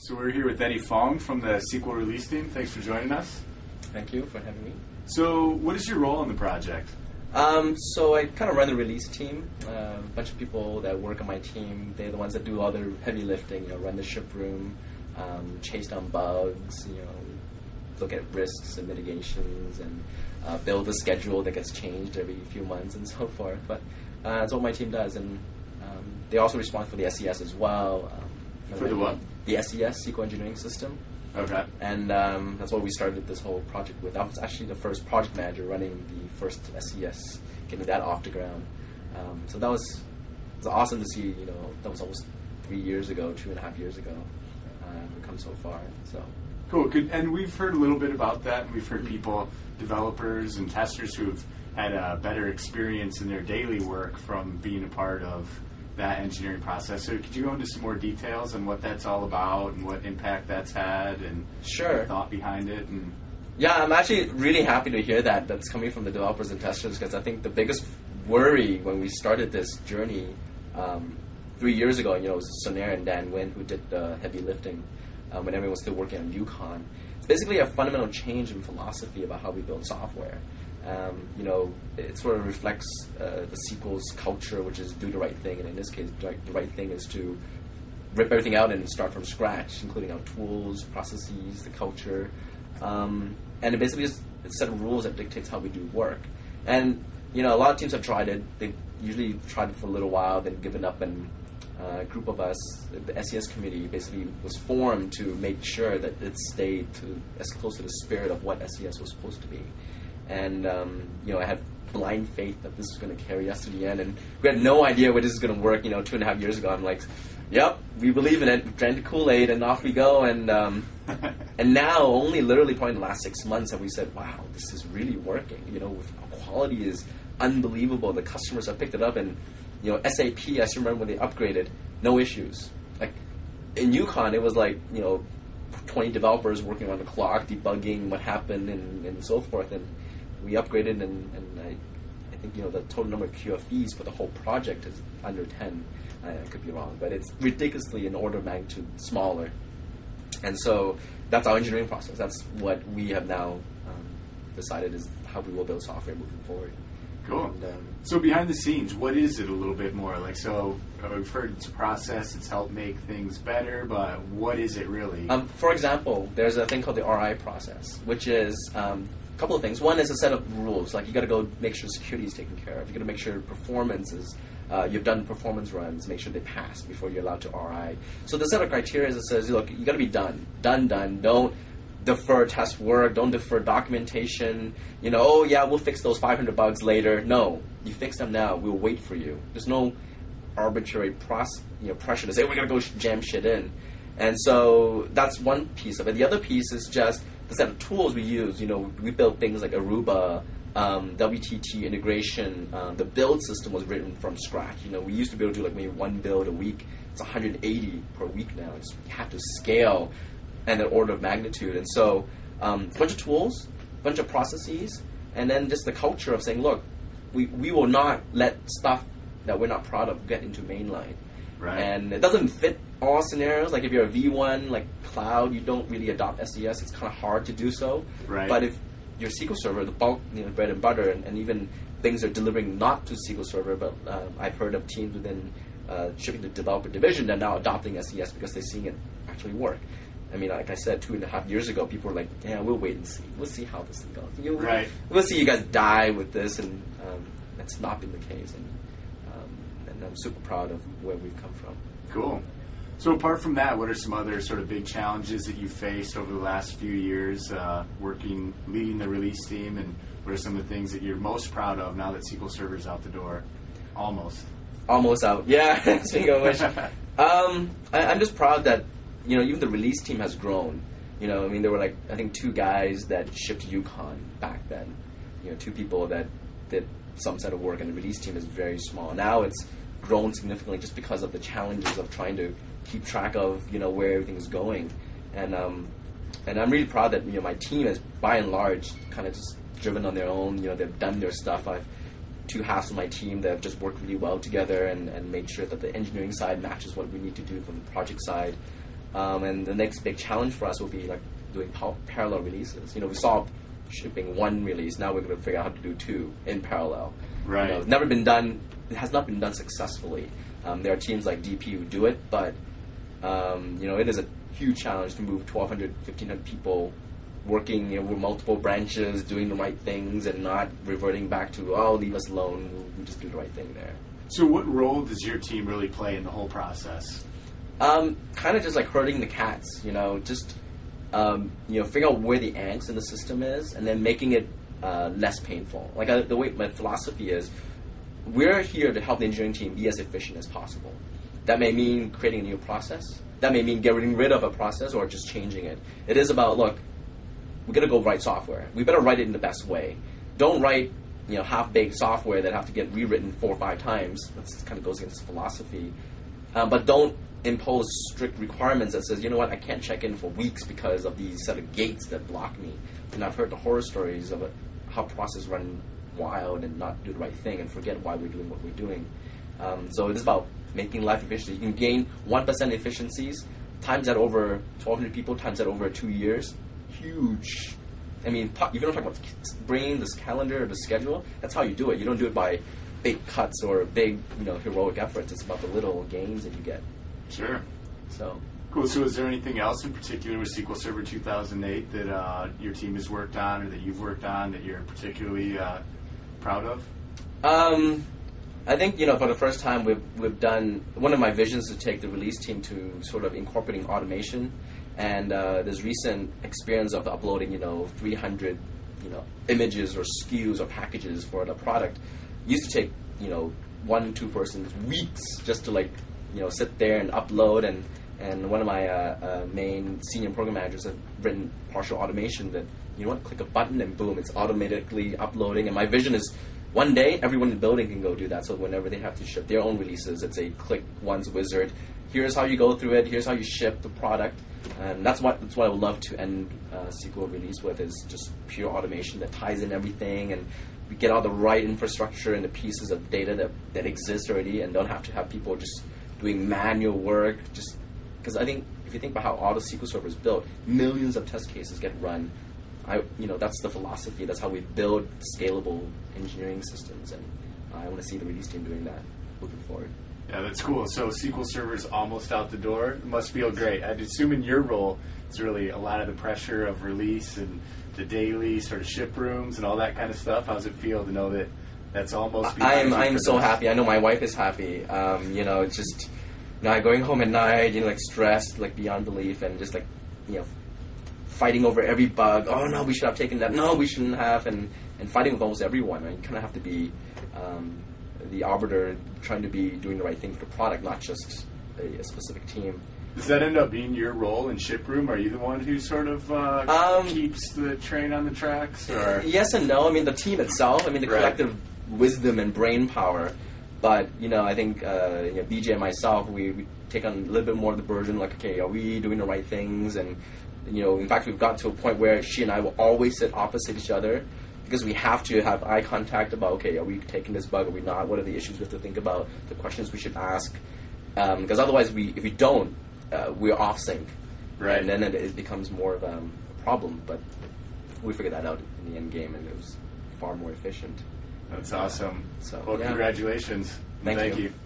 So we're here with Eddie Fong from the SQL release team. Thanks for joining us. Thank you for having me. So what is your role in the project? So I kind of run the release team. A bunch of people that work on my team, they're the ones that do all the heavy lifting, run the ship room, chase down bugs, look at risks and mitigations, and build a schedule that gets changed every few months and so forth. But that's what my team does. And they also respond for the SES as well. For the what? The SES, SQL Engineering System. Okay. And that's what we started this whole project with. I was actually the first project manager running the first SES, getting that off the ground. So it was awesome to see, that was almost 3 years ago, 2.5 years ago. We've come so far. So Cool. Good. And we've heard a little bit about that. We've heard people, developers and testers who've had a better experience in their daily work from being a part of that engineering process. So could you go into some more details on what that's all about and what impact that's had and the thought behind it? And yeah, I'm actually really happy to hear that's coming from the developers and testers, because I think the biggest worry when we started this journey 3 years ago, it was Sonair and Dan Nguyen who did the heavy lifting when everyone was still working on Yukon. It's basically a fundamental change in philosophy about how we build software. It sort of reflects the SQL's culture, which is do the right thing, and in this case, the right thing is to rip everything out and start from scratch, including our tools, processes, the culture, and it basically is a set of rules that dictates how we do work. And a lot of teams have tried it. They usually tried it for a little while, then given up, and a group of us, the SES committee, basically was formed to make sure that it stayed as close to the spirit of what SES was supposed to be. And, I had blind faith that this was going to carry us to the end. And we had no idea where this is going to work, 2.5 years ago. I'm like, yep, we believe in it. We drank the Kool-Aid, and off we go. And and now, only literally probably in the last 6 months, have we said, wow, this is really working. Our quality is unbelievable. The customers have picked it up. And, SAP, I still remember when they upgraded, no issues. Like, in Yukon, it was like, 20 developers working on the clock, debugging what happened and so forth. And we upgraded, and I think the total number of QFEs for the whole project is under 10. I could be wrong, but it's ridiculously an order of magnitude smaller. And so that's our engineering process. That's what we have now decided is how we will build software moving forward. Cool. And, so behind the scenes, what is it a little bit more? Like, so we've heard it's a process, it's helped make things better, but what is it really? For example, there's a thing called the RI process, which is a couple of things. One is a set of rules. Like, you got to go make sure security is taken care of. You got to make sure performance is, you've done performance runs, make sure they pass before you're allowed to RI. So the set of criteria that says, look, you got to be done. Don't defer test work, don't defer documentation, we'll fix those 500 bugs later. No, you fix them now, we'll wait for you. There's no arbitrary pressure to say, we gotta go jam shit in. And so that's one piece of it. The other piece is just the set of tools we use. We built things like Aruba, WTT integration. The build system was written from scratch. We used to be able to do like maybe one build a week. It's 180 per week now. You have to scale and an order of magnitude. And so a bunch of tools, a bunch of processes, and then just the culture of saying, look, we will not let stuff that we're not proud of get into mainline. Right. And it doesn't fit all scenarios. Like if you're a V1, like cloud, you don't really adopt SES. It's kind of hard to do so. Right. But if your SQL Server, the bulk, bread and butter, and even things are delivering not to SQL Server, but I've heard of teams within shipping the developer division that are now adopting SES because they're seeing it actually work. I mean, like I said, 2.5 years ago, people were like, yeah, we'll wait and see. We'll see how this thing goes. Right. We'll see you guys die with this, and that's not been the case. And I'm super proud of where we've come from. Cool. So apart from that, what are some other sort of big challenges that you faced over the last few years leading the release team, and what are some of the things that you're most proud of now that SQL Server's out the door? Almost out. Yeah, speaking of which. I'm just proud that even the release team has grown. There were like, I think 2 guys that shipped Yukon back then. 2 people that did some set of work, and the release team is very small. Now it's grown significantly just because of the challenges of trying to keep track of, where everything is going. And I'm really proud that, my team is, by and large, kind of just driven on their own. They've done their stuff. I've 2 halves of my team that have just worked really well together and made sure that the engineering side matches what we need to do from the project side. And the next big challenge for us will be like doing parallel releases. We saw shipping one release. Now we're going to figure out how to do two in parallel. Right. It's never been done. It has not been done successfully. There are teams like DP who do it, but it is a huge challenge to move 1,200, 1,500 people working with multiple branches, doing the right things, and not reverting back to, leave us alone, we'll just do the right thing there. So what role does your team really play in the whole process? Kind of just like herding the cats, just figure out where the angst in the system is, and then making it less painful. Like the way my philosophy is, we're here to help the engineering team be as efficient as possible. That may mean creating a new process. That may mean getting rid of a process or just changing it. It is about, look, we're going to go write software. We better write it in the best way. Don't write half-baked software that have to get rewritten 4 or 5 times. That kind of goes against philosophy. But don't impose strict requirements that says, I can't check in for weeks because of these set of gates that block me. And I've heard the horror stories of how processes run wild and not do the right thing and forget why we're doing what we're doing. So it's about making life efficient. You can gain 1% efficiencies, times that over 1,200 people, times that over 2 years. Huge. I mean, you're going to talk about bringing this calendar or the schedule. That's how you do it. You don't do it by big cuts or big, heroic efforts. It's about the little gains that you get. Sure. So cool. So is there anything else in particular with SQL Server 2008 that your team has worked on or that you've worked on that you're particularly proud of? I think, for the first time we've done, one of my visions to take the release team to sort of incorporating automation. And this recent experience of uploading, 300, images or SKUs or packages for the product used to take, 1-2 persons weeks just to sit there and upload. And one of my main senior program managers have written partial automation that, click a button and boom, it's automatically uploading. And my vision is one day everyone in the building can go do that. So whenever they have to ship their own releases, it's a click once wizard. Here's how you go through it. Here's how you ship the product. And that's what I would love to end SQL release with, is just pure automation that ties in everything, and we get all the right infrastructure and the pieces of data that exist already, and don't have to have people just doing manual work. Just because I think if you think about how all the SQL Server is built, millions of test cases get run. That's the philosophy. That's how we build scalable engineering systems, and I want to see the release team doing that moving forward. Yeah, that's cool. So SQL Server's almost out the door. It must feel great. I'd assume in your role, it's really a lot of the pressure of release and the daily sort of ship rooms and all that kind of stuff. How does it feel to know that that's almost behind you? I'm so happy. I know my wife is happy. Just going home at night, stressed, beyond belief, and just fighting over every bug. Oh no, we should have taken that. No, we shouldn't have, and fighting with almost everyone. You kind of have to be the arbiter, trying to be doing the right thing for the product, not just a specific team. Does that end up being your role in ship room? Are you the one who sort of keeps the train on the tracks? Or? Yes and no. I mean, the team itself. I mean, the collective wisdom and brain power. But I think BJ and myself, we take on a little bit more of the burden. Okay, are we doing the right things? And in fact, we've got to a point where she and I will always sit opposite each other, because we have to have eye contact about, okay, are we taking this bug, are we not? What are the issues we have to think about, the questions we should ask? Because otherwise, if we don't, we're off sync. Right. And then it becomes more of a problem. But we figured that out in the end game, and it was far more efficient. That's awesome. So, well, congratulations. Thank you. you.